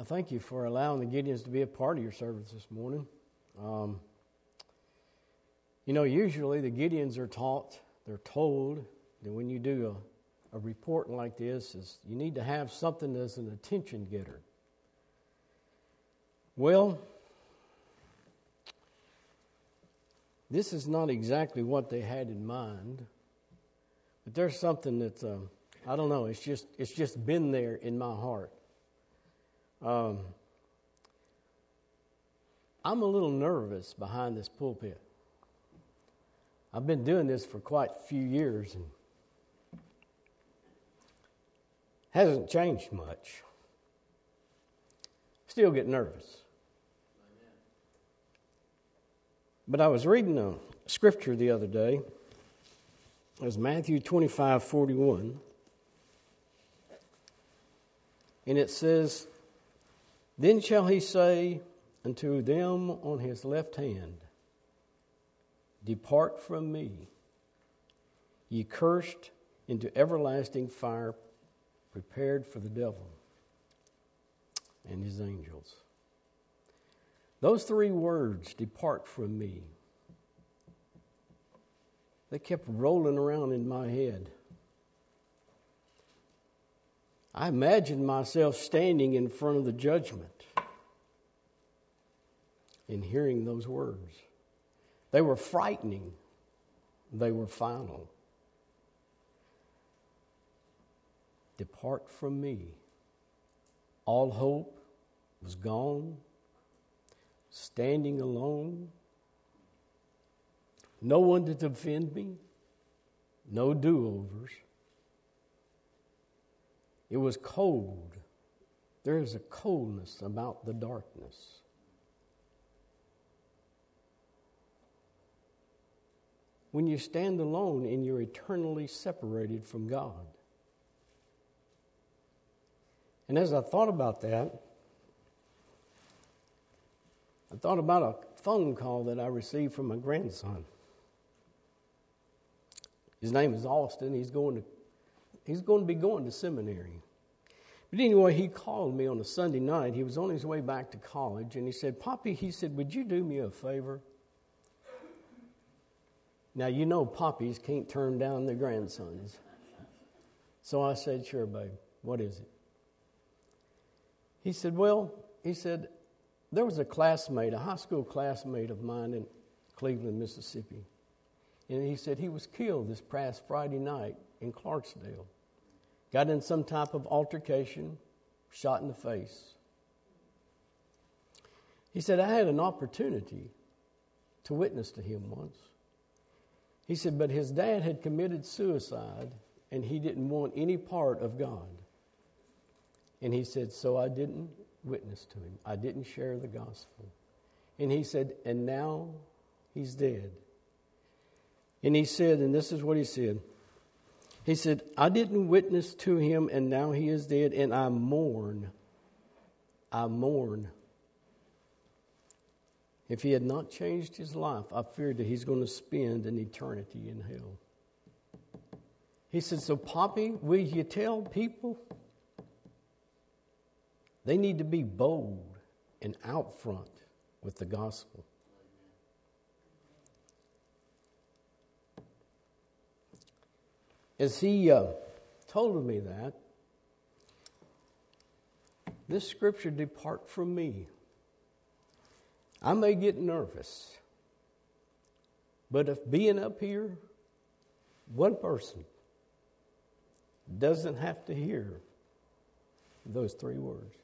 I thank you for allowing the Gideons to be a part of your service this morning. Usually the Gideons are they're told that when you do a report like this, is you need to have something that's an attention getter. Well, this is not exactly what they had in mind, but there's something that's, I don't know, it's just been there in my heart. I'm a little nervous behind this pulpit. I've been doing this for quite a few years and hasn't changed much. Still get nervous. But I was reading a scripture the other day. It was Matthew 25:41. And it says, "Then shall he say unto them on his left hand, Depart from me, ye cursed, into everlasting fire, prepared for the devil and his angels." Those three words, "depart from me," they kept rolling around in my head. I imagined myself standing in front of the judgment and hearing those words. They were frightening. They were final. Depart from me. All hope was gone. Standing alone. No one to defend me. No do-overs. It was cold. There is a coldness about the darkness. When you stand alone and you're eternally separated from God. And as I thought about that, I thought about a phone call that I received from my grandson. His name is Austin. He's going to be going to seminary. But anyway, he called me on a Sunday night. He was on his way back to college, and he said, "Poppy," he said, "would you do me a favor?" Now, you know poppies can't turn down their grandsons. So I said, "Sure, babe. What is it?" He said, there was a high school classmate of mine in Cleveland, Mississippi. And he said he was killed this past Friday night in Clarksdale. Got in some type of altercation, shot in the face. He said, "I had an opportunity to witness to him once." He said, but his dad had committed suicide and he didn't want any part of God. And he said, so I didn't witness to him. I didn't share the gospel. And he said, and now he's dead. And he said, and this is what he said. He said, I didn't witness to him and now he is dead and I mourn. I mourn. If he had not changed his life, I feared that he's going to spend an eternity in hell. He said, so Poppy, will you tell people? They need to be bold and out front with the gospel. As he told me that, this scripture, depart from me. I may get nervous, but if being up here, one person doesn't have to hear those three words,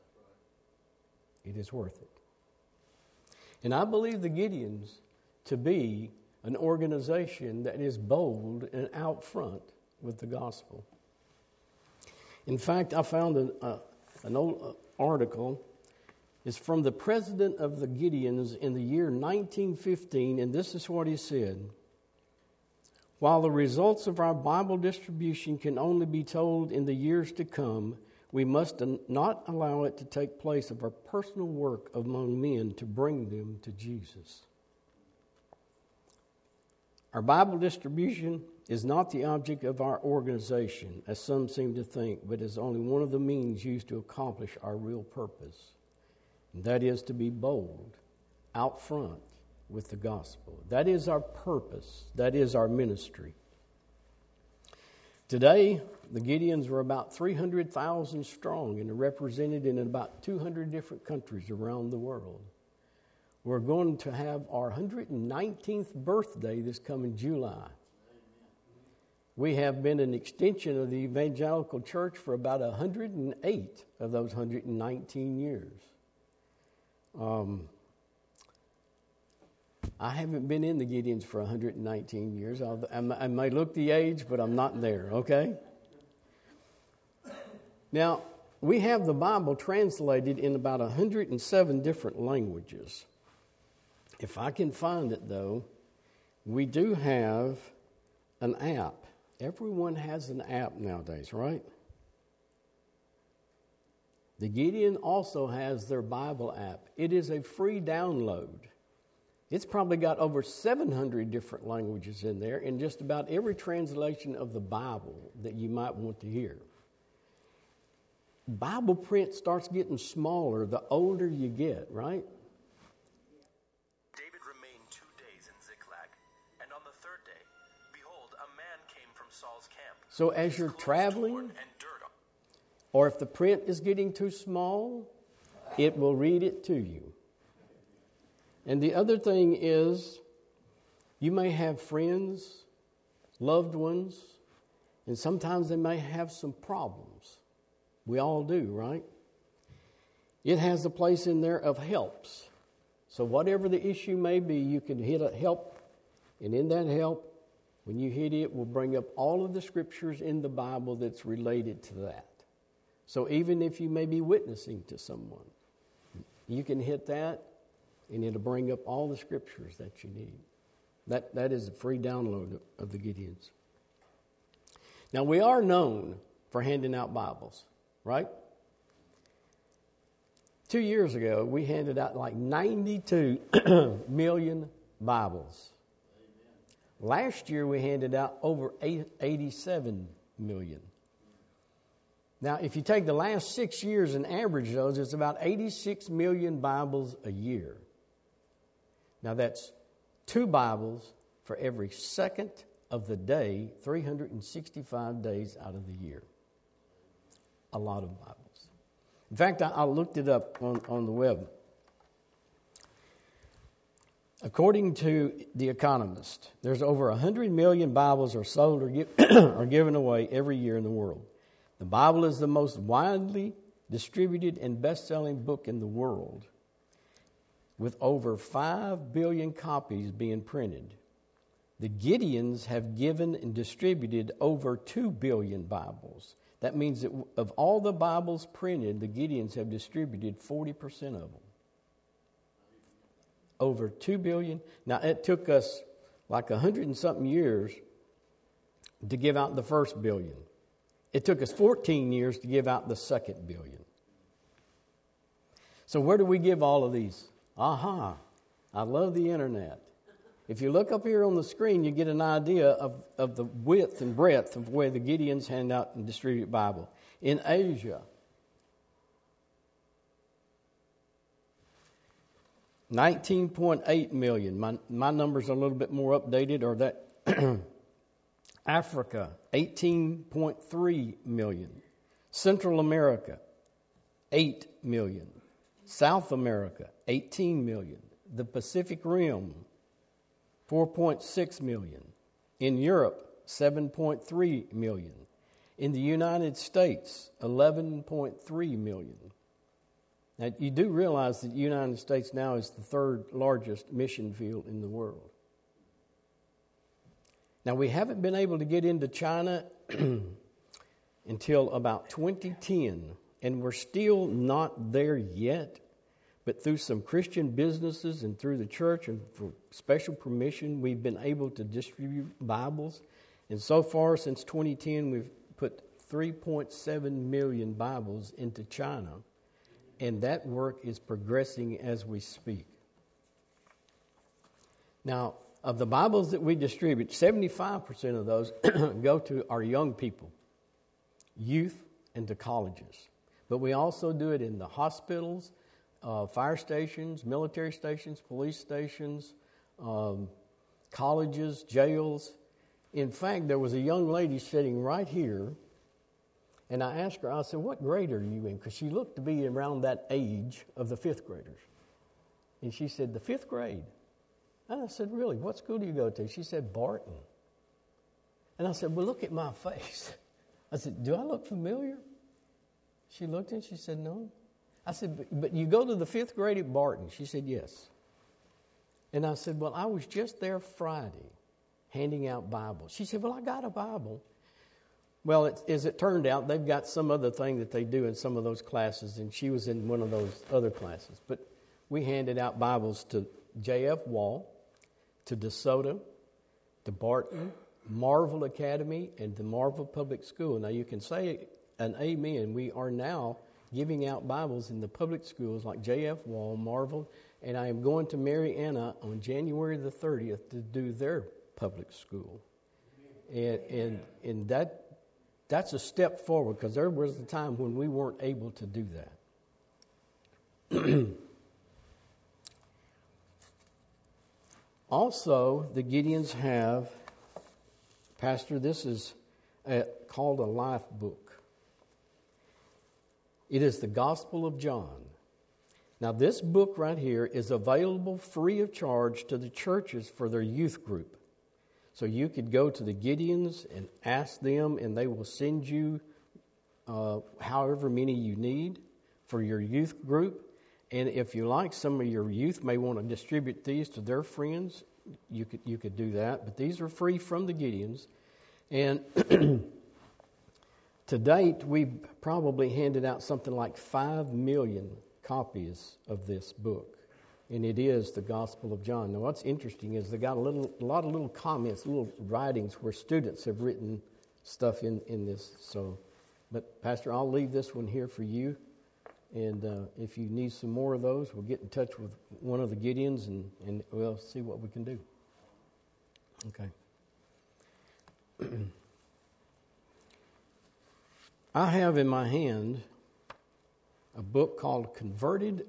it is worth it. And I believe the Gideons to be an organization that is bold and out front with the gospel. In fact, I found an old article. It's from the president of the Gideons in the year 1915, and this is what he said. While the results of our Bible distribution can only be told in the years to come, we must not allow it to take place of our personal work among men to bring them to Jesus. Our Bible distribution is not the object of our organization, as some seem to think, but is only one of the means used to accomplish our real purpose. And that is to be bold, out front with the gospel. That is our purpose. That is our ministry. Today, the Gideons are about 300,000 strong and are represented in about 200 different countries around the world. We're going to have our 119th birthday this coming July. We have been an extension of the evangelical church for about 108 of those 119 years. I haven't been in the Gideons for 119 years. I may look the age, but I'm not there, okay? Now, we have the Bible translated in about 107 different languages. If I can find it, though, we do have an app. Everyone has an app nowadays, right? The Gideon also has their Bible app. It is a free download. It's probably got over 700 different languages in there and just about every translation of the Bible that you might want to hear. Bible print starts getting smaller the older you get, right? David remained 2 days in Ziklag, and on the third day, behold, a man came from Saul's camp. So as you're traveling, or if the print is getting too small, it will read it to you. And the other thing is, you may have friends, loved ones, and sometimes they may have some problems. We all do, right? It has a place in there of helps. So whatever the issue may be, you can hit a help, and in that help, when you hit it, will bring up all of the scriptures in the Bible that's related to that. So even if you may be witnessing to someone, you can hit that, and it'll bring up all the scriptures that you need. That is a free download of the Gideons. Now, we are known for handing out Bibles, right? 2 years ago, we handed out like 92 million Bibles. Last year, we handed out over 87 million. Now, if you take the last 6 years and average those, it's about 86 million Bibles a year. Now, that's 2 Bibles for every second of the day, 365 days out of the year. A lot of Bibles. In fact, I looked it up on the web. According to The Economist, there's over 100 million Bibles are sold or given away every year in the world. The Bible is the most widely distributed and best-selling book in the world, with over 5 billion copies being printed. The Gideons have given and distributed over 2 billion Bibles. That means that of all the Bibles printed, the Gideons have distributed 40% of them. Over 2 billion. Now, it took us like 100 and something years to give out the first billion. It took us 14 years to give out the second billion. So where do we give all of these? I love the internet. If you look up here on the screen, you get an idea of the width and breadth of where the Gideons hand out and distribute Bible. In Asia, 19.8 million. My numbers are a little bit more updated, or that Africa, 18.3 million. Central America, 8 million. South America, 18 million. The Pacific Rim, 4.6 million. In Europe, 7.3 million. In the United States, 11.3 million. Now, you do realize that the United States now is the third largest mission field in the world. Now, we haven't been able to get into China until about 2010, and we're still not there yet. But through some Christian businesses and through the church and for special permission, we've been able to distribute Bibles. And so far, since 2010, we've put 3.7 million Bibles into China. And that work is progressing as we speak. Now, Of the Bibles that we distribute, 75% of those go to our young people, youth, and to colleges. But we also do it in the hospitals, fire stations, military stations, police stations, colleges, jails. In fact, there was a young lady sitting right here, and I asked her, I said, what grade are you in? Because she looked to be around that age of the fifth graders. And she said, the fifth grade. And I said, really, what school do you go to? She said, Barton. And I said, well, look at my face. I said, do I look familiar? She looked and she said, no. I said, but you go to the fifth grade at Barton? She said, yes. And I said, well, I was just there Friday handing out Bibles. She said, well, I got a Bible. Well, as it turned out, they've got some other thing that they do in some of those classes, and she was in one of those other classes. But we handed out Bibles to J.F. Wall, to DeSoto, to Barton, Marvel Academy, and the Marvel Public School. Now, you can say an amen. We are now giving out Bibles in the public schools like J.F. Wall, Marvel, and I am going to Marianna on January the 30th to do their public school. And that's a step forward, because there was a time when we weren't able to do that. Also, the Gideons have, Pastor, this is called a life book. It is the Gospel of John. Now, this book right here is available free of charge to the churches for their youth group. So you could go to the Gideons and ask them, and they will send you however many you need for your youth group. And if you like, some of your youth may want to distribute these to their friends. You could do that. But these are free from the Gideons. And to date, we've probably handed out something like 5 million copies of this book. And it is the Gospel of John. Now, what's interesting is they got a lot of little comments, little writings where students have written stuff in this. So, but Pastor, I'll leave this one here for you. And if you need some more of those, we'll get in touch with one of the Gideons and we'll see what we can do. Okay. I have in my hand a book called Converted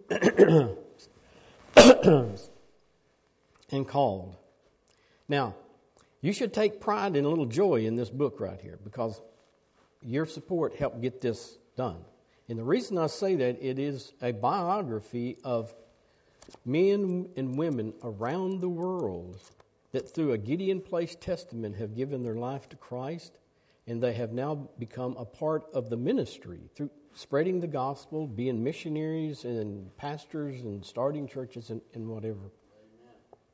and Called. Now, you should take pride and a little joy in this book right here, because your support helped get this done. And the reason I say that, it is a biography of men and women around the world that through a Gideon Place Testament have given their life to Christ, and they have now become a part of the ministry through spreading the gospel, being missionaries and pastors and starting churches and whatever. Amen.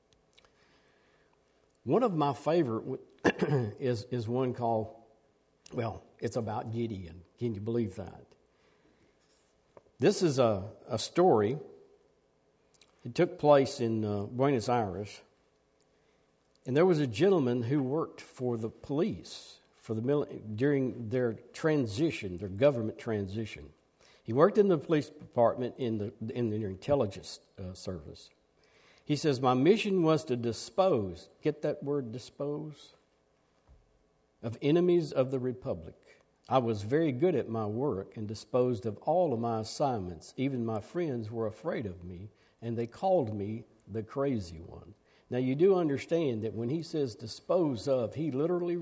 One of my favorite is one called, well, it's about Gideon. Can you believe that? This is a story. It took place in Buenos Aires. And there was a gentleman who worked for the police during their transition, their government transition. He worked in the police department in their intelligence service. He says, my mission was to dispose, get that word dispose, of enemies of the Republic. I was very good at my work and disposed of all of my assignments. Even my friends were afraid of me, and they called me the crazy one. Now, you do understand that when he says dispose of, he literally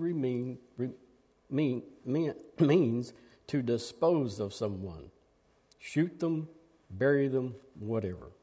means to dispose of someone. Shoot them, bury them, whatever.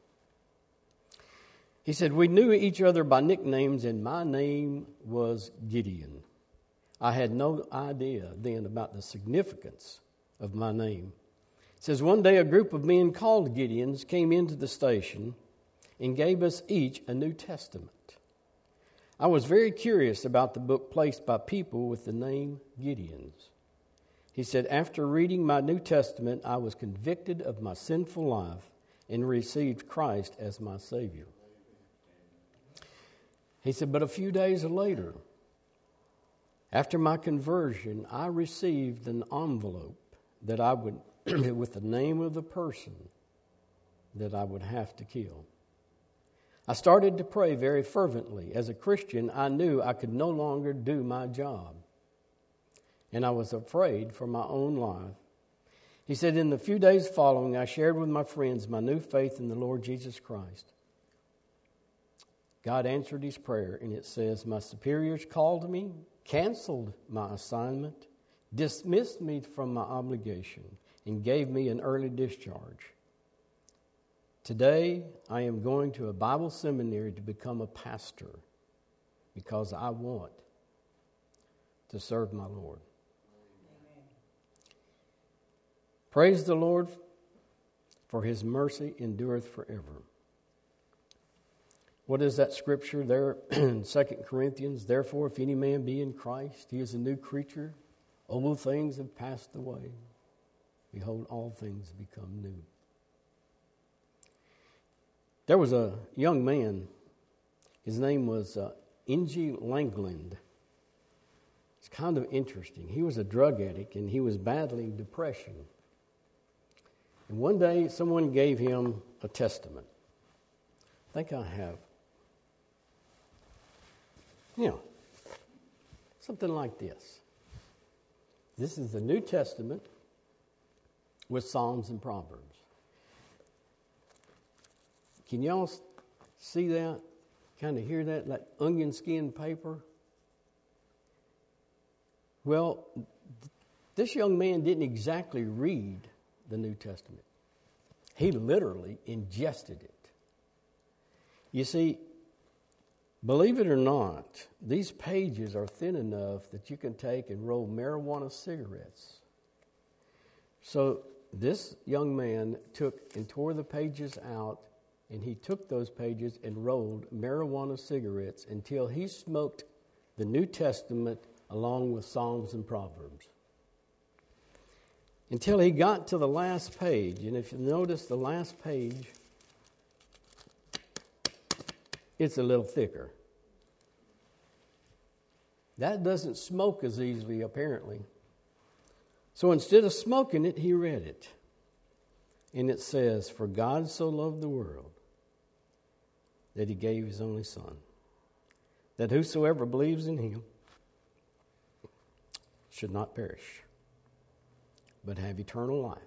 He said, we knew each other by nicknames, and my name was Gideon. I had no idea then about the significance of my name. It says, one day a group of men called Gideons came into the station and gave us each a New Testament. I was very curious about the book placed by people with the name Gideons. He said, after reading my New Testament, I was convicted of my sinful life and received Christ as my Savior. He said, but a few days later, after my conversion, I received an envelope that I would, with the name of the person that I would have to kill. I started to pray very fervently. As a Christian, I knew I could no longer do my job, and I was afraid for my own life. He said, in the few days following, I shared with my friends my new faith in the Lord Jesus Christ. God answered his prayer, and it says, my superiors called me, canceled my assignment, dismissed me from my obligation, and gave me an early discharge. Today, I am going to a Bible seminary to become a pastor because I want to serve my Lord. Amen. Praise the Lord, for his mercy endureth forever. What is that scripture there in 2 Corinthians? Therefore, if any man be in Christ, he is a new creature. Old things have passed away. Behold, all things become new. There was a young man. His name was Inge Langland. It's kind of interesting. He was a drug addict, and he was battling depression. And one day, someone gave him a testament. I think I have. Yeah, something like this. This is the New Testament with Psalms and Proverbs. Can y'all see that? Kind of hear that? Like onion skin paper? Well, this young man didn't exactly read the New Testament. He literally ingested it. You see, believe it or not, these pages are thin enough that you can take and roll marijuana cigarettes. So this young man took and tore the pages out, and he took those pages and rolled marijuana cigarettes until he smoked the New Testament along with Psalms and Proverbs. Until he got to the last page. And if you notice the last page, it's a little thicker. That doesn't smoke as easily, apparently. So instead of smoking it, he read it. And it says, for God so loved the world that he gave his only Son, that whosoever believes in him should not perish, but have eternal life.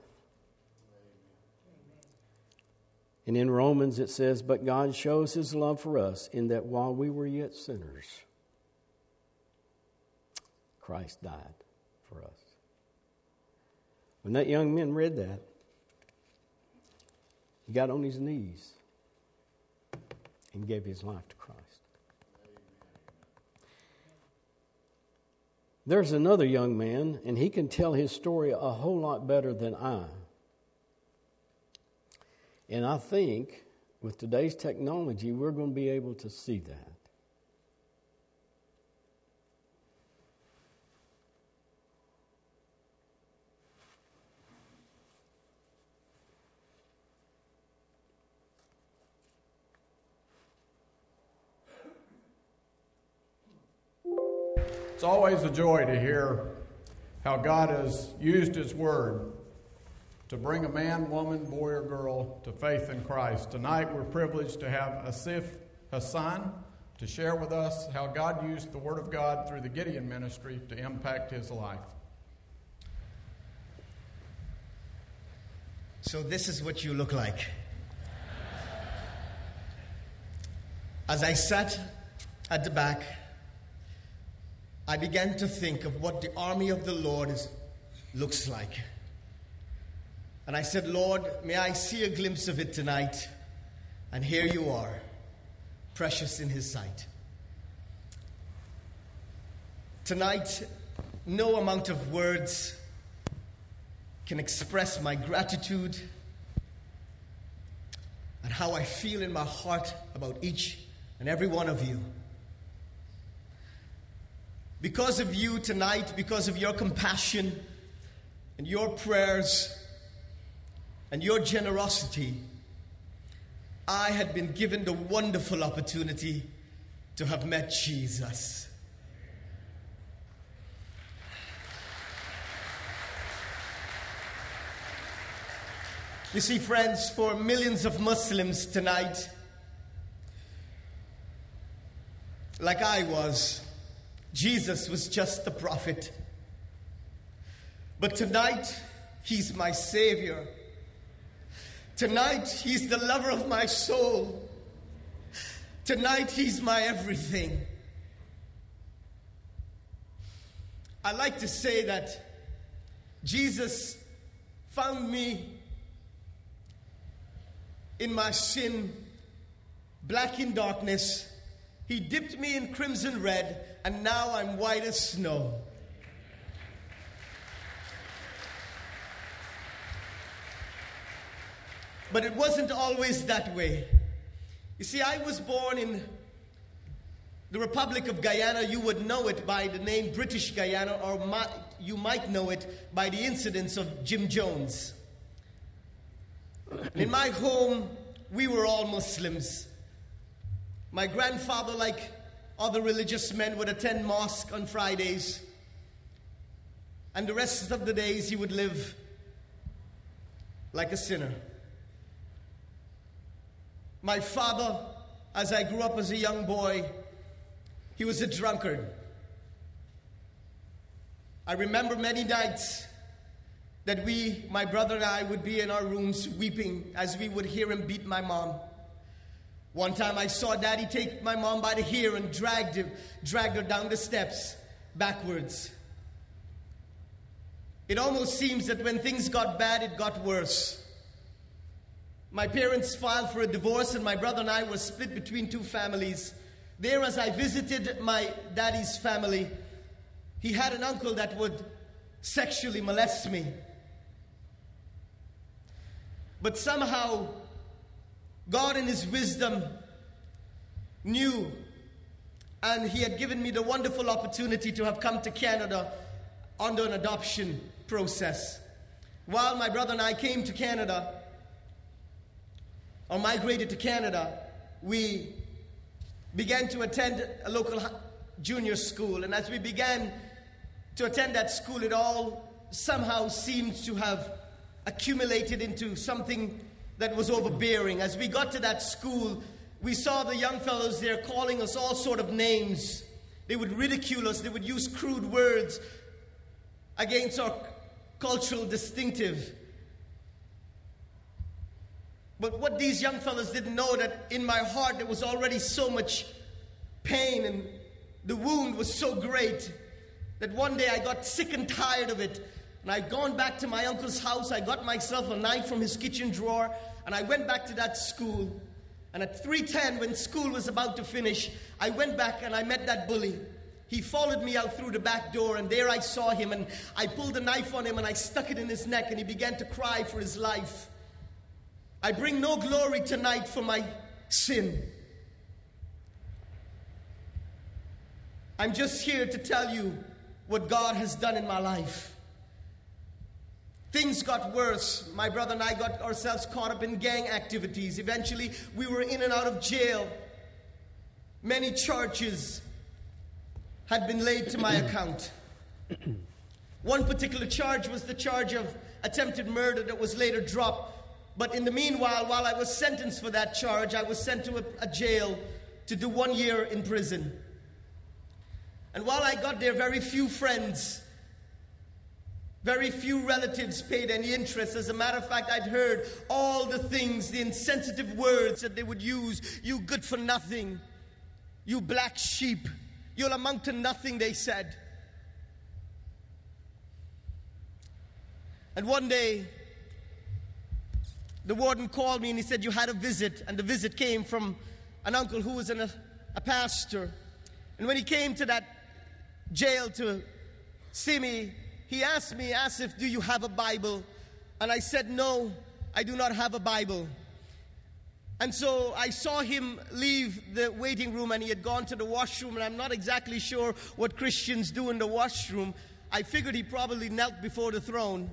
And in Romans it says, but God shows his love for us in that while we were yet sinners, Christ died for us. When that young man read that, he got on his knees and gave his life to Christ. There's another young man, and he can tell his story a whole lot better than I. And I think with today's technology, we're going to be able to see that. It's always a joy to hear how God has used his word to bring a man, woman, boy, or girl to faith in Christ. Tonight we're privileged to have Asif Hassan to share with us how God used the word of God through the Gideon ministry to impact his life. So this is what you look like. As I sat at the back, I began to think of what the army of the Lord looks like. And I said, Lord, may I see a glimpse of it tonight. And here you are, precious in his sight. Tonight, no amount of words can express my gratitude and how I feel in my heart about each and every one of you. Because of you tonight, because of your compassion and your prayers and your generosity, I had been given the wonderful opportunity to have met Jesus. You see, friends, for millions of Muslims tonight, like I was, Jesus was just the prophet. But tonight, he's my Savior. Tonight, he's the lover of my soul. Tonight, he's my everything. I like to say that Jesus found me in my sin, black in darkness. He dipped me in crimson red, and now I'm white as snow. But it wasn't always that way. You see, I was born in the Republic of Guyana. You would know it by the name British Guyana, or you might know it by the incidents of Jim Jones. In my home, we were all Muslims. My grandfather, like other religious men, would attend mosque on Fridays. And the rest of the days he would live like a sinner. My father, as I grew up as a young boy, he was a drunkard. I remember many nights that my brother and I, would be in our rooms weeping as we would hear him beat my mom. One time I saw Daddy take my mom by the hair and dragged her down the steps backwards. It almost seems that when things got bad, it got worse. My parents filed for a divorce, and my brother and I were split between two families. There, as I visited my daddy's family, he had an uncle that would sexually molest me. But somehow, God in his wisdom knew, and he had given me the wonderful opportunity to have come to Canada under an adoption process. While my brother and I came to Canada, or migrated to Canada, we began to attend a local junior school. And as we began to attend that school, it all somehow seemed to have accumulated into something that was overbearing. As we got to that school, we saw the young fellows there calling us all sort of names. They would ridicule us. They would use crude words against our cultural distinctive. But what these young fellas didn't know, that in my heart there was already so much pain, and the wound was so great that one day I got sick and tired of it. And I'd gone back to my uncle's house. I got myself a knife from his kitchen drawer, and I went back to that school. And at 3:10, when school was about to finish, I went back and I met that bully. He followed me out through the back door, and there I saw him, and I pulled a knife on him and I stuck it in his neck, and he began to cry for his life. I bring no glory tonight for my sin. I'm just here to tell you what God has done in my life. Things got worse. My brother and I got ourselves caught up in gang activities. Eventually, we were in and out of jail. Many charges had been laid to my account. One particular charge was the charge of attempted murder that was later dropped. But in the meanwhile, while I was sentenced for that charge, I was sent to a jail to do 1 year in prison. And while I got there, very few friends, very few relatives paid any interest. As a matter of fact, I'd heard all the things, the insensitive words that they would use. You good for nothing. You black sheep. You'll amount to nothing, they said. And one day, the warden called me and he said, you had a visit. And the visit came from an uncle who was a pastor. And when he came to that jail to see me, he asked me, Asif, do you have a Bible? And I said, no, I do not have a Bible. And so I saw him leave the waiting room, and he had gone to the washroom, and I'm not exactly sure what Christians do in the washroom. I figured he probably knelt before the throne.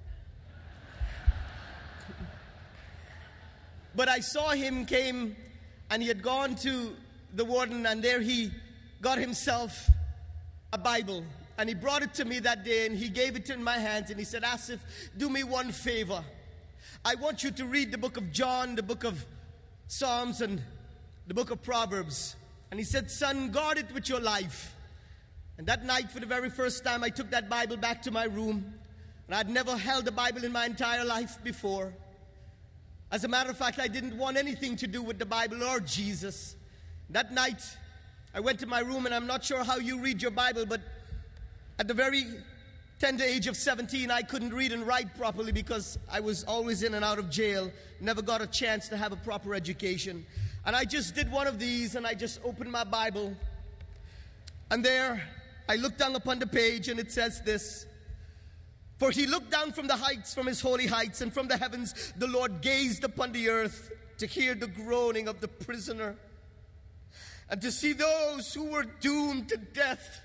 But I saw him came, and he had gone to the warden, and there he got himself a Bible. And he brought it to me that day, and he gave it in my hands, and he said, Asif, do me one favor. I want you to read the book of John, the book of Psalms, and the book of Proverbs. And he said, son, guard it with your life. And that night, for the very first time, I took that Bible back to my room. And I'd never held a Bible in my entire life before. As a matter of fact, I didn't want anything to do with the Bible or Jesus. That night, I went to my room, and I'm not sure how you read your Bible, but at the very tender age of 17, I couldn't read and write properly because I was always in and out of jail, never got a chance to have a proper education. And I just did one of these, and I just opened my Bible. And there, I looked down upon the page, and it says this: for he looked down from the heights, from his holy heights, and from the heavens the Lord gazed upon the earth to hear the groaning of the prisoner and to see those who were doomed to death.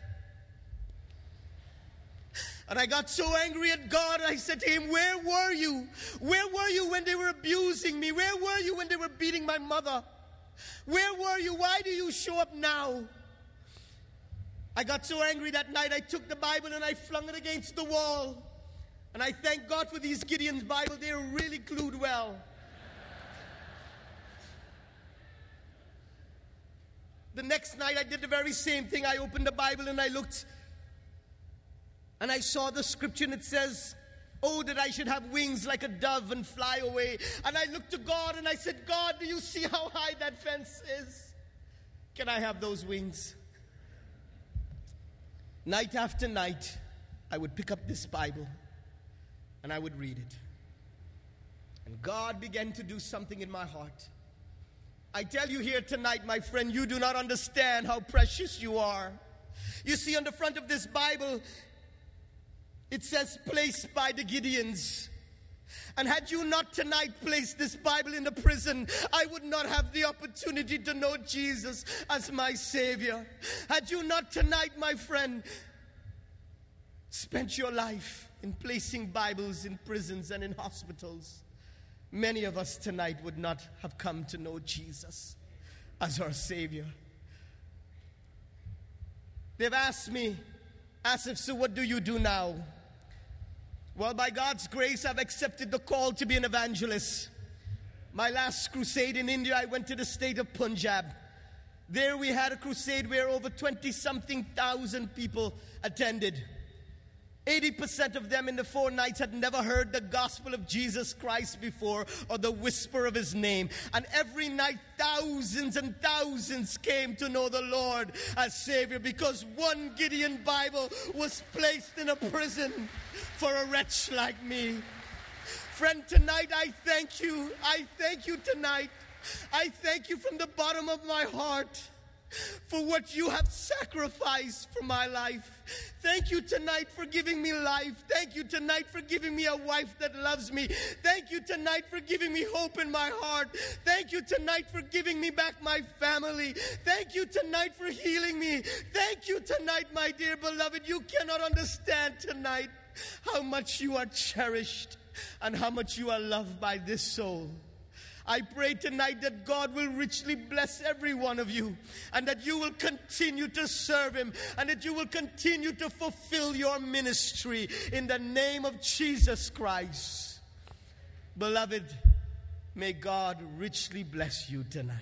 And I got so angry at God, I said to him, where were you? Where were you when they were abusing me? Where were you when they were beating my mother? Where were you? Why do you show up now? I got so angry that night, I took the Bible and I flung it against the wall. And I thank God for these Gideon's Bible. They're really glued well. The next night I did the very same thing. I opened the Bible and I looked and I saw the scripture, and it says, oh, that I should have wings like a dove and fly away. And I looked to God and I said, God, do you see how high that fence is? Can I have those wings? Night after night, I would pick up this Bible and I would read it. And God began to do something in my heart. I tell you here tonight, my friend, you do not understand how precious you are. You see, on the front of this Bible, it says, placed by the Gideons. And had you not tonight placed this Bible in the prison, I would not have the opportunity to know Jesus as my Savior. Had you not tonight, my friend, spent your life in placing Bibles in prisons and in hospitals, many of us tonight would not have come to know Jesus as our Savior. They've asked me, Asif, so what do you do now? Well, by God's grace, I've accepted the call to be an evangelist. My last crusade in India, I went to the state of Punjab. There we had a crusade where over 20-something thousand people attended. 80% of them in the 4 nights had never heard the gospel of Jesus Christ before or the whisper of his name. And every night, thousands and thousands came to know the Lord as Savior because one Gideon Bible was placed in a prison for a wretch like me. Friend, tonight I thank you. I thank you tonight. I thank you from the bottom of my heart for what you have sacrificed for my life. Thank you tonight for giving me life. Thank you tonight for giving me a wife that loves me. Thank you tonight for giving me hope in my heart. Thank you tonight for giving me back my family. Thank you tonight for healing me. Thank you tonight, my dear beloved. You cannot understand tonight how much you are cherished and how much you are loved by this soul. I pray tonight that God will richly bless every one of you and that you will continue to serve Him and that you will continue to fulfill your ministry in the name of Jesus Christ. Beloved, may God richly bless you tonight.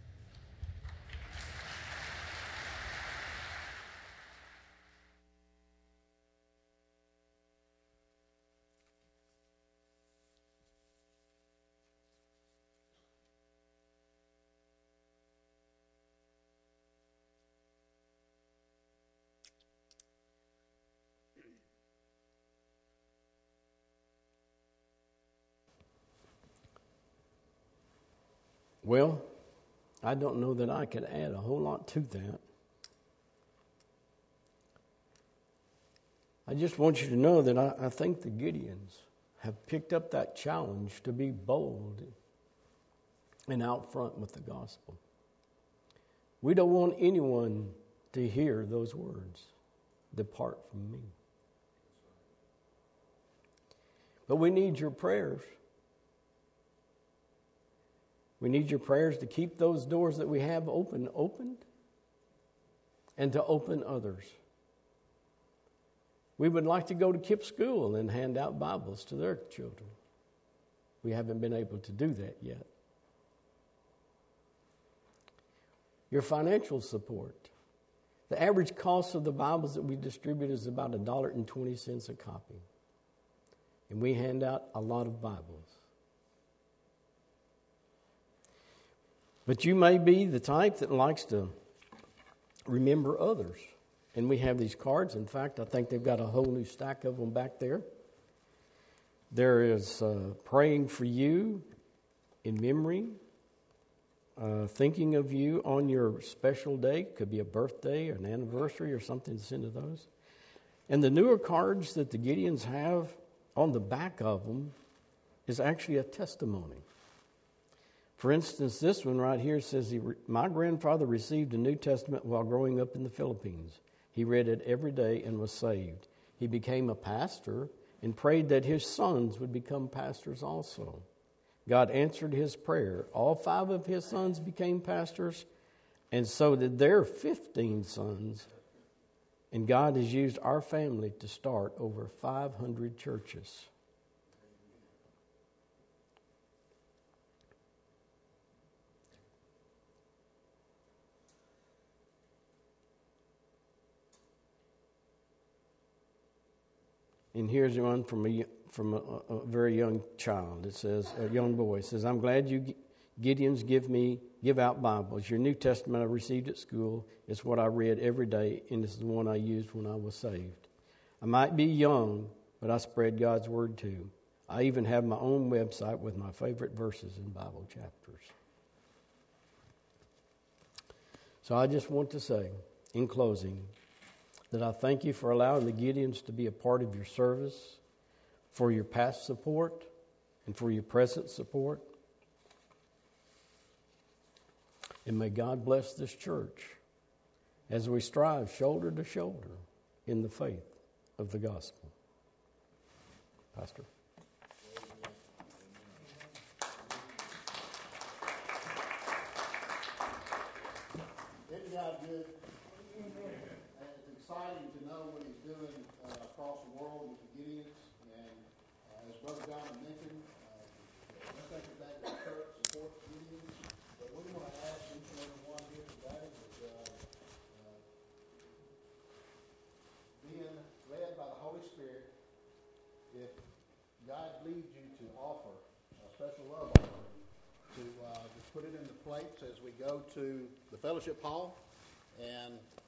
Well, I don't know that I could add a whole lot to that. I just want you to know that I think the Gideons have picked up that challenge to be bold and out front with the gospel. We don't want anyone to hear those words, "Depart from me." But we need your prayers. We need your prayers to keep those doors that we have opened, and to open others. We would like to go to KIPP school and hand out Bibles to their children. We haven't been able to do that yet. your financial support. The average cost of the Bibles that we distribute is about $1.20 a copy. And we hand out a lot of Bibles. But you may be the type that likes to remember others. And we have these cards. In fact, I think they've got a whole new stack of them back there. There is praying for you in memory, thinking of you on your special day. Could be a birthday or an anniversary or something to send to those. And the newer cards that the Gideons have on the back of them is actually a testimony. For instance, this one right here says, my grandfather received a New Testament while growing up in the Philippines. He read it every day and was saved. He became a pastor and prayed that his sons would become pastors also. God answered his prayer. All 5 of his sons became pastors, and so did their 15 sons. And God has used our family to start over 500 churches. And here's one from a very young child. It says, a young boy. It says, I'm glad you Gideons give out Bibles. Your New Testament I received at school is what I read every day, and it's the one I used when I was saved. I might be young, but I spread God's word too. I even have my own website with my favorite verses in Bible chapters. So I just want to say, in closing, that I thank you for allowing the Gideons to be a part of your service, for your past support, and for your present support. And may God bless this church as we strive shoulder to shoulder in the faith of the gospel. Pastor. Isn't God good? And it's exciting to know what he's doing across the world with the Gideons. And as Brother John mentioned, let's take it back to the church supports Gideons. But we want to ask each and every one here today that being led by the Holy Spirit, if God leads you to offer a special love offering, to just put it in the plates as we go to the fellowship hall. And